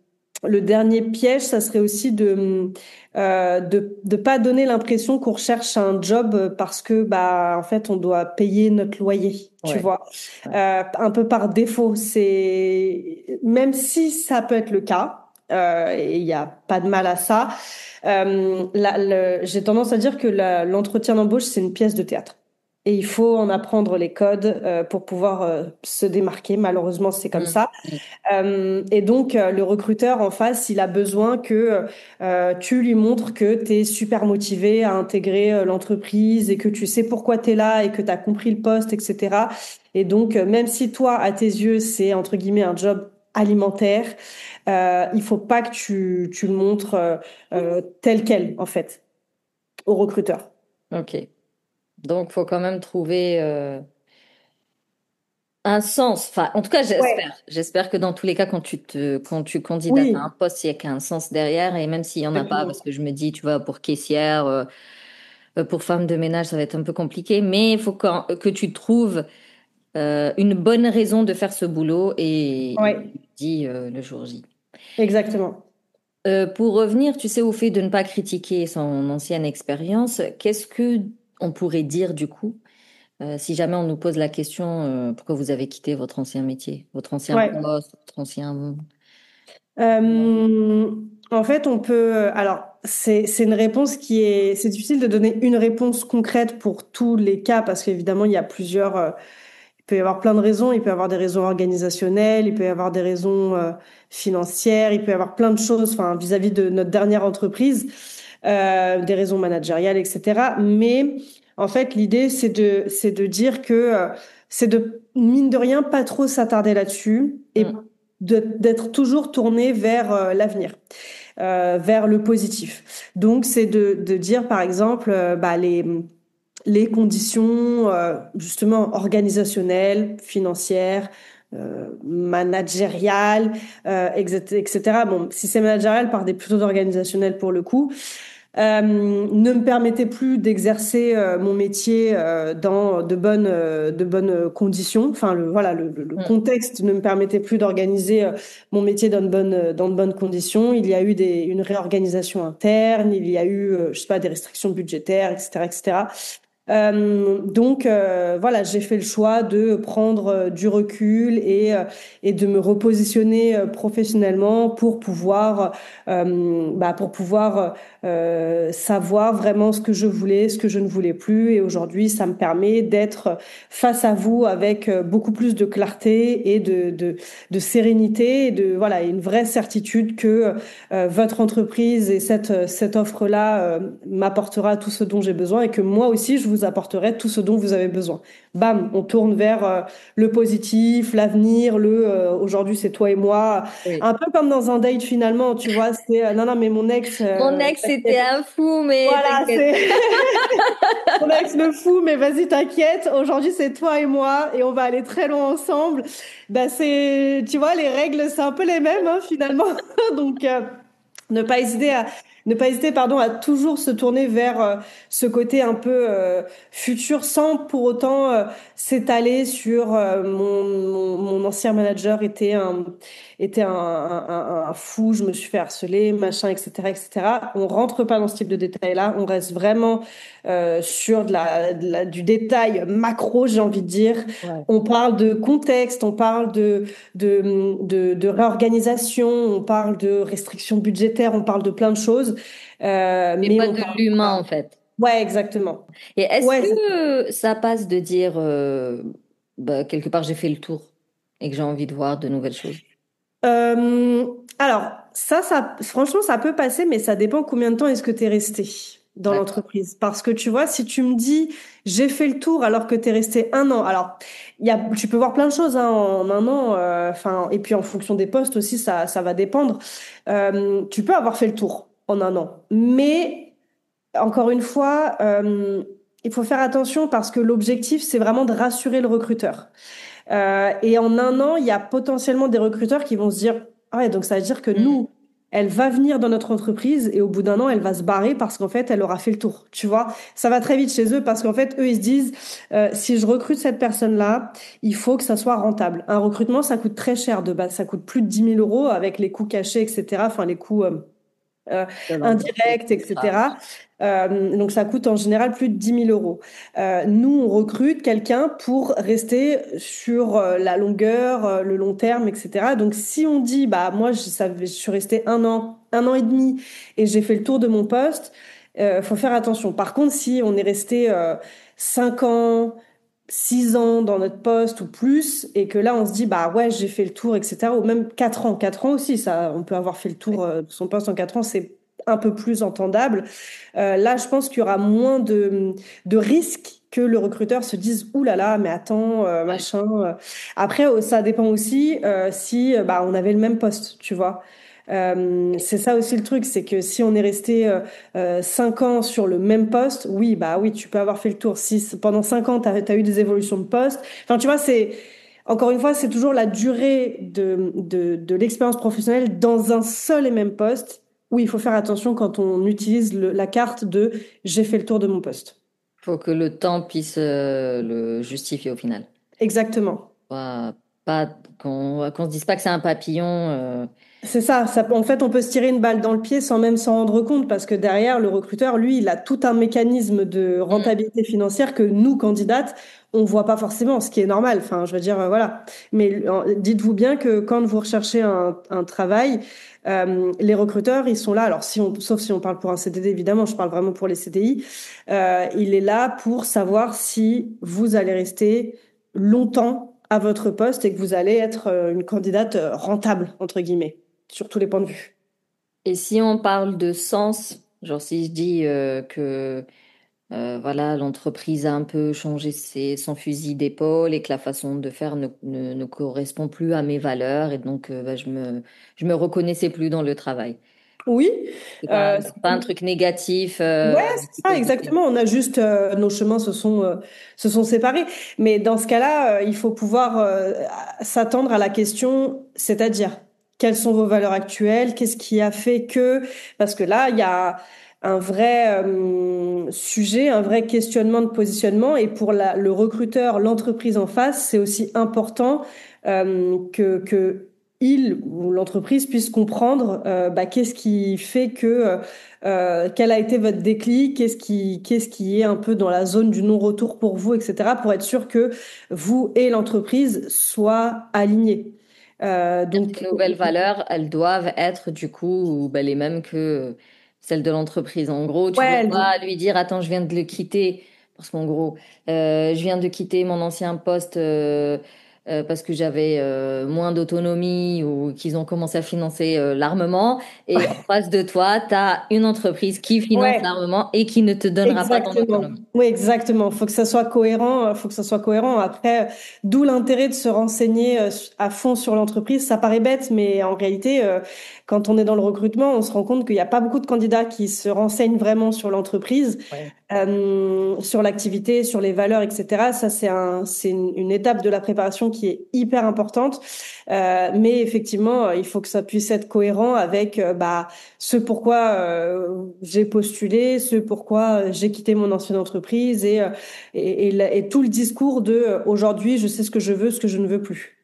B: le dernier piège, ça serait aussi de euh, de de pas donner l'impression qu'on recherche un job parce que bah en fait on doit payer notre loyer, tu
A: Ouais,
B: vois,
A: ouais.
B: euh, un peu par défaut. C'est même si ça peut être le cas, euh, et il y a pas de mal à ça. Euh, la- le- j'ai tendance à dire que la- l'entretien d'embauche c'est une pièce de théâtre. Et il faut en apprendre les codes euh, pour pouvoir euh, se démarquer. Malheureusement, c'est comme
A: Mm,
B: ça.
A: mm.
B: Euh, et donc, euh, le recruteur en face, il a besoin que euh, tu lui montres que tu es super motivé à intégrer euh, l'entreprise et que tu sais pourquoi tu es là et que tu as compris le poste, et cetera. Et donc, euh, même si toi, à tes yeux, c'est entre guillemets un job alimentaire, euh, il faut pas que tu, tu le montres euh, euh, tel quel, en fait, au recruteur.
A: Ok. Donc, faut quand même trouver euh, un sens. Enfin, en tout cas,
B: Ouais.
A: j'espère. J'espère que dans tous les cas, quand tu te, quand tu candidates à un
B: Oui,
A: poste, il y a qu'un sens derrière. Et même s'il y en a pas, parce
B: exactement.
A: que je me dis, tu vois, pour caissière, euh, euh, pour femme de ménage, ça va être un peu compliqué. Mais il faut quand- que tu trouves euh, une bonne raison de faire ce boulot et, et
B: Ouais,
A: dit euh, le jour J.
B: exactement.
A: Euh, pour revenir, tu sais, au fait de ne pas critiquer son ancienne expérience, qu'est-ce que on pourrait dire du coup, euh, si jamais on nous pose la question, euh, pourquoi vous avez quitté votre ancien métier, votre ancien
B: Ouais.
A: poste, votre ancien...
B: Euh, en fait, on peut. Alors, c'est c'est une réponse qui est. C'est difficile de donner une réponse concrète pour tous les cas parce qu'évidemment, il y a plusieurs. euh, il peut y avoir plein de raisons. Il peut y avoir des raisons organisationnelles. Il peut y avoir des raisons euh, financières. Il peut y avoir plein de choses. Enfin, vis-à-vis de notre dernière entreprise, euh, des raisons managériales, et cetera. Mais en fait, l'idée, c'est de c'est de dire que euh, c'est de mine de rien pas trop s'attarder là-dessus et
A: Mm,
B: de- d'être toujours tourné vers euh, l'avenir, euh, vers le positif. Donc, c'est de, de dire, par exemple, euh, bah, les, les conditions, euh, justement, organisationnelles, financières, euh, managériales, euh, et cetera. Bon, si c'est managérial, par des plutôt organisationnel pour le coup euh, ne me permettait plus d'exercer euh, mon métier euh, dans de bonnes euh, de bonnes conditions. Enfin, le, voilà, le, le- le
A: mm.
B: contexte ne me permettait plus d'organiser euh, mon métier dans de bonnes dans de bonnes conditions. Il y a eu des, une réorganisation interne, il y a eu, euh, je sais pas, des restrictions budgétaires, et cetera, et cetera. Euh, donc euh, voilà, j'ai fait le choix de prendre euh, du recul et euh, et de me repositionner euh, professionnellement pour pouvoir euh, bah, pour pouvoir euh, savoir vraiment ce que je voulais, ce que je ne voulais plus. Et aujourd'hui, ça me permet d'être face à vous avec euh, beaucoup plus de clarté et de de, de sérénité et de voilà une vraie certitude que euh, votre entreprise et cette cette offre-là euh, m'apportera tout ce dont j'ai besoin et que moi aussi je vous apporterai tout ce dont vous avez besoin. Bam, on tourne vers euh, le positif, l'avenir, le euh, aujourd'hui c'est toi et moi,
A: Oui.
B: un peu comme dans un date finalement, tu vois, c'est euh, non non mais mon ex
A: Mon
B: euh,
A: ex c'était
B: t'inquiète.
A: un fou, mais
B: Voilà,
A: t'inquiète.
B: c'est mon ex le fou, mais vas-y, t'inquiète. Aujourd'hui, c'est toi et moi, et on va aller très loin ensemble. Bah, c'est, tu vois, les règles, c'est un peu les mêmes, hein, finalement. Donc, euh, ne pas hésiter à, ne pas hésiter, pardon, à toujours se tourner vers euh, ce côté un peu euh, futur, sans pour autant euh, s'étaler sur euh, mon, mon, mon ancien manager était un, était un, un, un, un fou, je me suis fait harceler, machin, et cetera, et cetera. On rentre pas dans ce type de détails-là. On reste vraiment euh, sur de la, de la- du détail macro, j'ai envie de dire.
A: Ouais.
B: On parle de contexte, on parle de, de, de, de réorganisation, on parle de restrictions budgétaires, on parle de plein de choses, euh,
A: Mais
B: mais
A: pas
B: on
A: de
B: parle
A: l'humain
B: pas.
A: en fait.
B: Ouais, exactement.
A: Et est-ce
B: Ouais, c'est ça.
A: que ça passe de dire, euh, bah, quelque part j'ai fait le tour et que j'ai envie de voir de nouvelles choses?
B: Euh, alors, ça, ça, franchement, ça peut passer, mais ça dépend combien de temps est-ce que tu es resté dans
A: D'accord.
B: l'entreprise. Parce que tu vois, si tu me dis, j'ai fait le tour alors que tu es resté un an, alors, il y a, tu peux voir plein de choses hein, en un an, euh, enfin, et puis en fonction des postes aussi, ça, ça va dépendre. Euh, tu peux avoir fait le tour en un an. Mais, encore une fois, euh, il faut faire attention parce que l'objectif, c'est vraiment de rassurer le recruteur. Euh, et en un an, il y a potentiellement des recruteurs qui vont se dire, ah ouais, donc ça veut dire que
A: Mm.
B: nous, elle va venir dans notre entreprise et au bout d'un an, elle va se barrer parce qu'en fait, elle aura fait le tour. Tu vois, ça va très vite chez eux parce qu'en fait, eux, ils se disent, euh, si je recrute cette personne-là, il faut que ça soit rentable. Un recrutement, ça coûte très cher de base. Ça coûte plus de dix mille euros avec les coûts cachés, et cetera. Enfin, les coûts euh, euh,
A: De l'entreprise,
B: indirects,
A: et cetera.
B: et cetera. Euh, donc, ça coûte en général plus de dix mille euros. Euh, nous, on recrute quelqu'un pour rester sur euh, la longueur, euh, le long terme, et cetera. Donc, si on dit, bah, moi, je, ça, je suis restée un an, un an et demi et j'ai fait le tour de mon poste, euh, faut faire attention. Par contre, si on est resté euh, cinq ans, six ans dans notre poste ou plus, et que là, on se dit, bah ouais, j'ai fait le tour, et cetera. Ou même quatre ans. Quatre ans aussi, ça, on peut avoir fait le tour euh, de son poste en quatre ans, c'est un peu plus entendable. Euh, là, je pense qu'il y aura moins de, de risques que le recruteur se dise, ouh là là, mais attends, euh,
A: Ouais.
B: machin. euh. Après, euh, ça dépend aussi euh, si euh, bah, on avait le même poste, tu vois. Euh, c'est ça aussi le truc, c'est que si on est resté euh, euh, cinq ans sur le même poste, oui, bah oui, tu peux avoir fait le tour. Si c- pendant cinq ans, tu as eu des évolutions de poste, enfin, tu vois, c'est encore une fois, c'est toujours la durée de, de, de l'expérience professionnelle dans un seul et même poste où il faut faire attention quand on utilise le- la carte de j'ai fait le tour de mon poste.
A: Faut que le temps puisse euh, le justifier au final.
B: Exactement.
A: Pas, pas qu'on qu'on se dise pas que c'est un papillon. euh,
B: C'est ça, ça, en fait, on peut se tirer une balle dans le pied sans même s'en rendre compte parce que derrière, le recruteur, lui, il a tout un mécanisme de
A: Mm.
B: rentabilité financière que nous, candidates, on voit pas forcément, ce qui est normal. Enfin, je veux dire, euh, voilà. Mais euh, dites-vous bien que quand vous recherchez un, un travail, euh, les recruteurs, ils sont là. Alors, si on, sauf si on parle pour un C D D, évidemment, je parle vraiment pour les C D I. Euh, il est là pour savoir si vous allez rester longtemps à votre poste et que vous allez être euh, une candidate euh, rentable, entre guillemets sur tous les points de vue.
A: Et si on parle de sens, genre si je dis euh, que euh, voilà, l'entreprise a un peu changé ses, son fusil d'épaule et que la façon de faire ne, ne, ne correspond plus à mes valeurs et donc euh, bah, je me, je me reconnaissais plus dans le travail.
B: Oui,
A: C'est pas,
B: euh,
A: c'est pas un truc négatif euh,
B: ouais,
A: qui
B: c'est ça,
A: peut se dire.
B: exactement. On a juste euh, nos chemins se sont euh, se sont séparés. Mais dans ce cas-là, euh, il faut pouvoir euh, s'attendre à la question, c'est-à-dire quelles sont vos valeurs actuelles, qu'est-ce qui a fait que, parce que là, il y a un vrai euh, sujet, un vrai questionnement de positionnement, et pour la, le recruteur, l'entreprise en face, c'est aussi important euh, que que il ou l'entreprise puisse comprendre euh, bah, qu'est-ce qui fait que euh, quel a été votre déclic, qu'est-ce qui, qu'est-ce qui est un peu dans la zone du non-retour pour vous, et cetera, pour être sûr que vous et l'entreprise soient alignés. Euh,
A: Ces
B: donc,
A: nouvelles valeurs, elles doivent être du coup ben, les mêmes que celles de l'entreprise. En gros, tu peux
B: ouais, elles-
A: pas lui dire, attends, je viens de le quitter, parce qu'en gros, euh, je viens de quitter mon ancien poste euh, euh, parce que j'avais euh, moins d'autonomie ou qu'ils ont commencé à financer euh, l'armement. Et en face de toi, tu as une entreprise qui finance
B: ouais,
A: l'armement et qui ne te donnera pas ton
B: exactement.
A: autonomie.
B: Oui, exactement. Faut que ça soit cohérent. euh, Faut que ça soit cohérent. Après, d'où l'intérêt de se renseigner euh, à fond sur l'entreprise. Ça paraît bête, mais en réalité, euh, quand on est dans le recrutement, on se rend compte qu'il n'y a pas beaucoup de candidats qui se renseignent vraiment sur l'entreprise,
A: Ouais.
B: euh, sur l'activité, sur les valeurs, et cetera. Ça, c'est un, c'est une, une étape de la préparation qui est hyper importante. Euh, mais effectivement, euh, il faut que ça puisse être cohérent avec euh, bah, ce pourquoi euh, j'ai postulé, ce pourquoi euh, j'ai quitté mon ancienne entreprise et, euh, et, et, la- et tout le discours de euh, aujourd'hui, je sais ce que je veux, ce que je ne veux plus.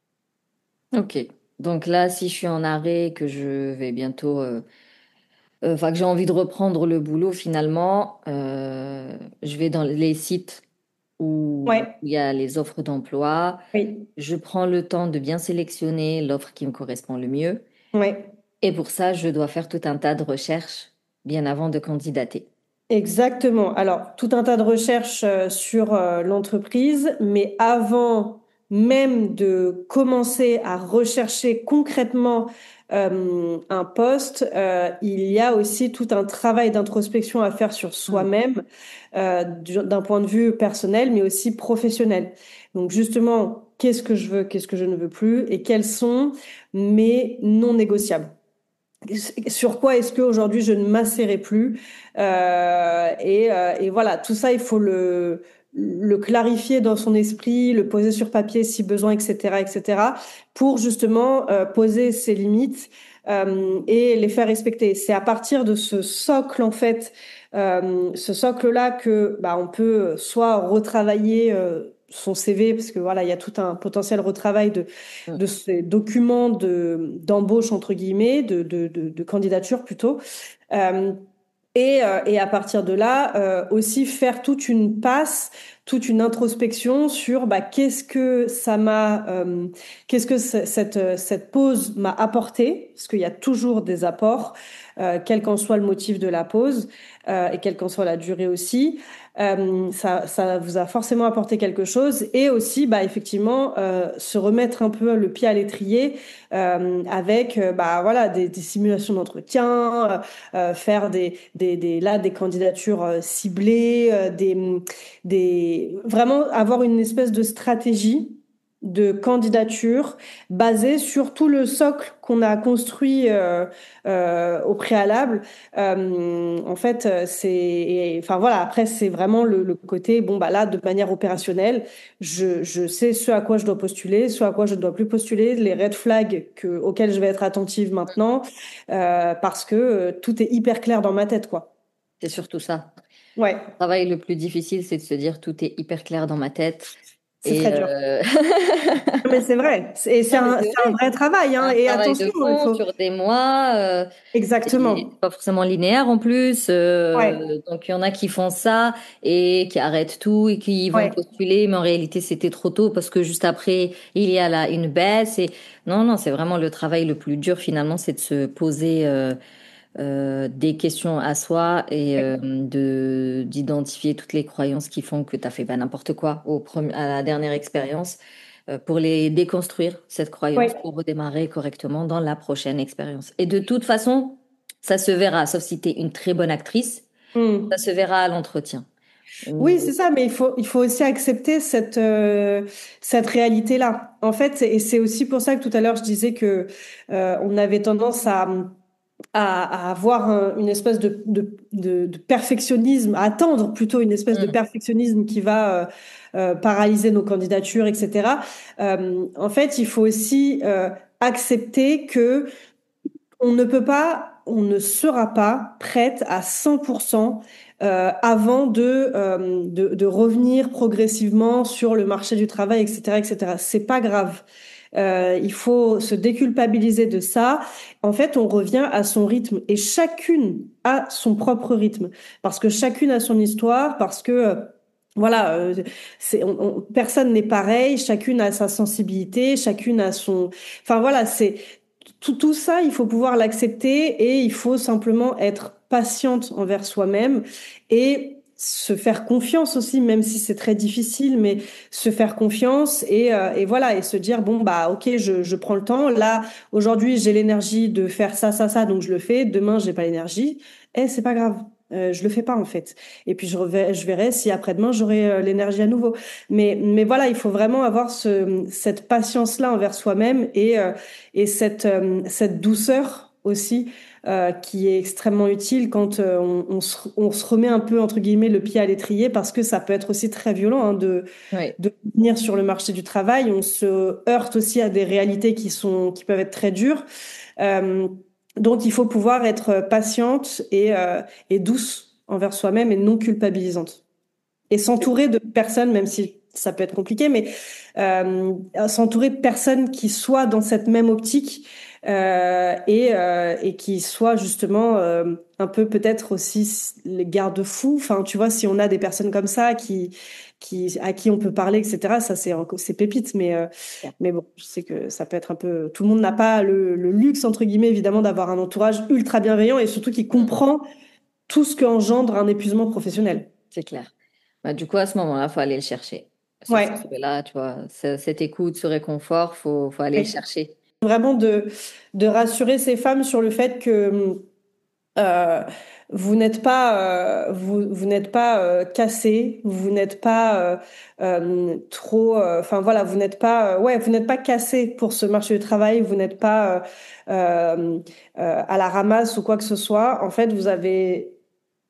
A: Ok. Donc là, si je suis en arrêt, que je vais bientôt euh, euh, enfin que j'ai envie de reprendre le boulot finalement, euh, je vais dans les sites où
B: Ouais,
A: il y a les offres d'emploi,
B: oui,
A: je prends le temps de bien sélectionner l'offre qui me correspond le mieux,
B: ouais.
A: et pour ça, je dois faire tout un tas de recherches bien avant de candidater.
B: Exactement. Alors, tout un tas de recherches euh, sur euh, l'entreprise, mais avant même de commencer à rechercher concrètement euh, un poste, euh, il y a aussi tout un travail d'introspection à faire sur
A: Hmm.
B: soi-même, euh, du- d'un point de vue personnel, mais aussi professionnel. Donc, justement, qu'est-ce que je veux, qu'est-ce que je ne veux plus, et quels sont mes non négociables. Sur quoi est-ce qu'aujourd'hui je ne m'asserrai plus euh, et, euh, et voilà, tout ça, il faut le, le clarifier dans son esprit, le poser sur papier si besoin, et cetera, et cetera, pour justement euh, poser ses limites euh, et les faire respecter. C'est à partir de ce socle, en fait, euh, ce socle-là que bah, on peut soit retravailler euh, son C V, parce que voilà, il y a tout un potentiel retravail de, de ces documents de, d'embauche, entre guillemets, de, de, de, de candidature plutôt. Euh, et, euh, et à partir de là, euh, aussi faire toute une passe, toute une introspection sur bah, qu'est-ce que ça m'a, euh, qu'est-ce que c- cette, cette pause m'a apporté, parce qu'il y a toujours des apports, euh, quel qu'en soit le motif de la pause euh, et quelle qu'en soit la durée aussi. Euh, ça, ça vous a forcément apporté quelque chose et aussi, bah, effectivement, euh, se remettre un peu le pied à l'étrier euh, avec, euh, bah, voilà, des, des simulations d'entretien, euh, euh, faire des, des, des, là, des candidatures euh, ciblées, euh, des, des, vraiment avoir une espèce de stratégie de candidature basée sur tout le socle qu'on a construit euh, euh, au préalable. Euh, en fait, euh, c'est, et, enfin voilà. Après, c'est vraiment le, le côté bon bah là, de manière opérationnelle, je, je sais ce à quoi je dois postuler, ce à quoi je ne dois plus postuler, les red flags que, auxquels je vais être attentive maintenant, euh, parce que euh, tout est hyper clair dans ma tête, quoi.
A: C'est surtout ça.
B: Ouais,
A: Le travail le plus difficile, c'est de se dire tout est hyper clair dans ma tête.
B: c'est
A: Et
B: très dur.
A: euh,
B: Non, mais c'est vrai. C'est c'est
A: non, mais
B: un,
A: c'est
B: c'est un
A: vrai.
B: vrai travail,
A: C'est
B: hein.
A: un
B: Et
A: travail
B: attention,
A: de
B: il
A: fond
B: faut
A: sur des mois. Euh, et
B: exactement.
A: c'est pas forcément linéaire en plus.
B: Ouais,
A: Euh, donc il y en a qui font ça et qui arrêtent tout et qui vont
B: ouais.
A: postuler, mais en réalité c'était trop tôt parce que juste après il y a là une baisse. Et non, non, c'est vraiment le travail le plus dur finalement, c'est de se poser euh, euh, des questions à soi et
B: Ouais.
A: euh, de d'identifier toutes les croyances qui font que tu as fait pas n'importe quoi au premier, à la dernière expérience euh, pour les déconstruire, cette croyance,
B: Ouais.
A: pour redémarrer correctement dans la prochaine expérience. Et de toute façon, ça se verra, sauf si tu es une très bonne actrice, ça
B: Hmm.
A: se verra à l'entretien.
B: Oui,
A: Mais
B: c'est ça, mais il faut, il faut aussi accepter cette, euh, cette réalité-là. En fait, et c'est aussi pour ça que tout à l'heure, je disais que euh, on avait tendance à, à, à avoir un- une espèce de, de, de, de perfectionnisme, à attendre plutôt une espèce de
A: hum,
B: perfectionnisme qui va euh, euh, paralyser nos candidatures, et cetera. Euh, en fait, il faut aussi euh, accepter que on ne peut pas, on ne sera pas prête à cent pour cent euh, avant de, euh, de, de revenir progressivement sur le marché du travail, et cetera, et cetera. C'est pas grave. Euh, il faut se déculpabiliser de ça. En fait, on revient à son rythme et chacune a son propre rythme parce que chacune a son histoire, parce que euh, voilà, euh, c'est, on, on- personne n'est pareil, chacune a sa sensibilité, chacune a son. Enfin voilà, c'est tout, tout ça, il faut pouvoir l'accepter et il faut simplement être patiente envers soi-même et se faire confiance aussi, même si c'est très difficile, mais se faire confiance et, euh, et voilà, et se dire, bon, bah, ok, je, je prends le temps. Là, aujourd'hui, j'ai l'énergie de faire ça, ça, ça, donc je le fais. Demain, j'ai pas l'énergie. Eh, c'est pas grave. Euh, je le fais pas en fait. Et puis je, reverrai, je verrai si après-demain j'aurai euh, l'énergie à nouveau. Mais, mais voilà, il faut vraiment avoir ce, cette patience-là envers soi-même et, euh, et cette, euh, cette douceur aussi euh, qui est extrêmement utile quand euh, on, on, se, on se remet un peu entre guillemets le pied à l'étrier parce que ça peut être aussi très violent hein, de,
A: oui,
B: de venir sur le marché du travail. On se heurte aussi à des réalités qui sont qui peuvent être très dures. Euh, donc il faut pouvoir être patiente et, euh, et douce envers soi-même et non culpabilisante et s'entourer de personnes, même si ça peut être compliqué, mais euh, s'entourer de personnes qui soient dans cette même optique euh, et, euh, et qui soient justement euh, un peu peut-être aussi les garde-fous. Enfin, tu vois, si on a des personnes comme ça qui, qui, à qui on peut parler, et cetera, ça c'est c'est pépite, mais euh, mais bon, je sais que ça peut être un peu. Tout le monde n'a pas le, le luxe entre guillemets, évidemment, d'avoir un entourage ultra bienveillant et surtout qui comprend tout ce qu'engendre un épuisement professionnel.
A: c'est clair. Bah, du coup, à ce moment-là, il faut aller le chercher. Ce
B: Ouais.
A: là tu vois, ce- cette écoute, ce réconfort, faut, faut aller le
B: Ouais.
A: chercher.
B: Vraiment de, de rassurer ces femmes sur le fait que euh, vous n'êtes pas, euh, vous, vous n'êtes pas euh, cassé, vous n'êtes pas euh, euh, trop, euh, enfin voilà, vous n'êtes pas, euh, ouais, vous n'êtes pas cassé pour ce marché du travail, vous n'êtes pas euh, euh, euh, à la ramasse ou quoi que ce soit. En fait, vous avez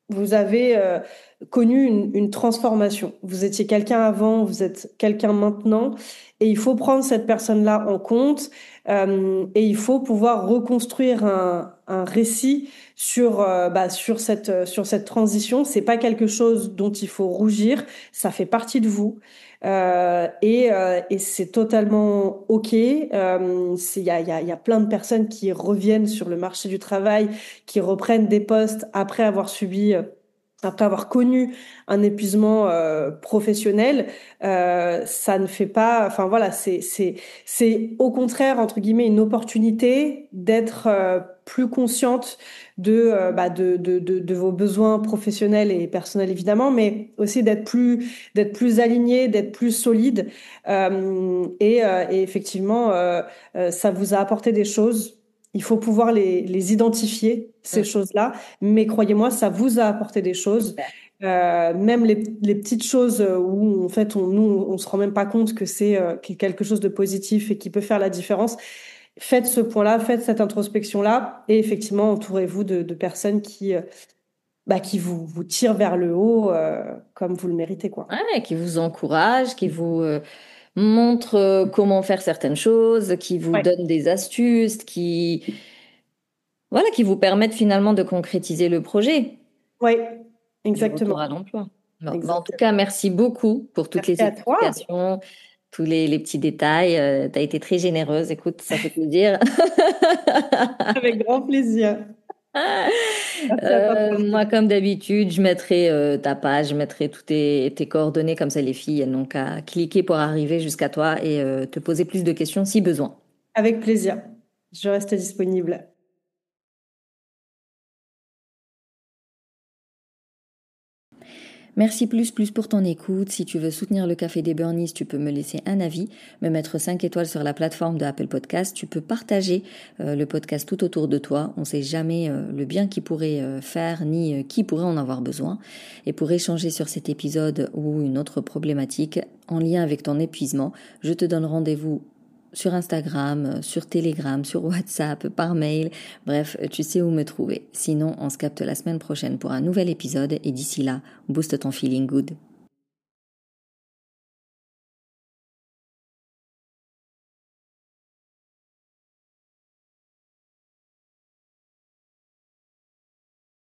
B: vous avez euh, connu une, une transformation. Vous étiez quelqu'un avant, vous êtes quelqu'un maintenant, et il faut prendre cette personne-là en compte, euh, et il faut pouvoir reconstruire un, un récit sur, euh, bah, sur cette, euh, sur cette transition. C'est pas quelque chose dont il faut rougir, ça fait partie de vous. Euh, et, euh, et c'est totalement OK. Euh, c'est- Il y a, il y a, il y a plein de personnes qui reviennent sur le marché du travail, qui reprennent des postes après avoir subi, euh, après avoir connu un épuisement euh, professionnel. Euh, ça ne fait pas, enfin voilà, c'est c'est c'est au contraire entre guillemets une opportunité d'être euh, plus consciente de, euh, bah, de, de de de vos besoins professionnels et personnels évidemment, mais aussi d'être plus d'être plus aligné, d'être plus solide. Euh, et, euh, et effectivement, euh, euh, ça vous a apporté des choses. Il faut pouvoir les, les identifier, ces
A: Mm.
B: choses-là. Mais croyez-moi, ça vous a apporté des choses.
A: Super.
B: Euh, même les, les petites choses où, en fait, on, nous, on se rend même pas compte que c'est euh, quelque chose de positif et qui peut faire la différence. Faites ce point-là, faites cette introspection-là. Et effectivement, entourez-vous de, de personnes qui, euh, bah, qui vous, vous tirent vers le haut euh, comme vous le méritez, quoi.
A: Ouais, qui vous encourage, qui vous euh, montre euh, comment faire certaines choses, qui vous
B: Ouais.
A: donne des astuces, qui, voilà, qui vous permettent finalement de concrétiser le projet
B: Ouais,
A: du retour
B: exactement.
A: à l'emploi. Bon, bah, en tout
B: Exactement.
A: cas, merci beaucoup pour toutes
B: Merci
A: les
B: à toi.
A: explications, tous les, les petits détails. tu as été très généreuse. Écoute, ça fait plaisir.
B: Avec grand plaisir. Merci à toi.
A: Euh, moi, comme d'habitude, je mettrai euh, ta page, je mettrai toutes tes, tes coordonnées, comme ça les filles, elles n'ont qu'à cliquer pour arriver jusqu'à toi et euh, te poser plus de questions si besoin.
B: Avec plaisir. Je reste disponible.
A: Merci plus plus pour ton écoute. Si tu veux soutenir le Café des Burnies, tu peux me laisser un avis, me mettre cinq étoiles sur la plateforme de Apple Podcast. Tu peux partager euh, le podcast tout autour de toi. On ne sait jamais euh, le bien qu'il pourrait euh, faire ni euh, qui pourrait en avoir besoin. Et pour échanger sur cet épisode ou une autre problématique en lien avec ton épuisement, je te donne rendez-vous sur Instagram, sur Telegram, sur WhatsApp, par mail. Bref, tu sais où me trouver. Sinon, on se capte la semaine prochaine pour un nouvel épisode et d'ici là, booste ton feeling good.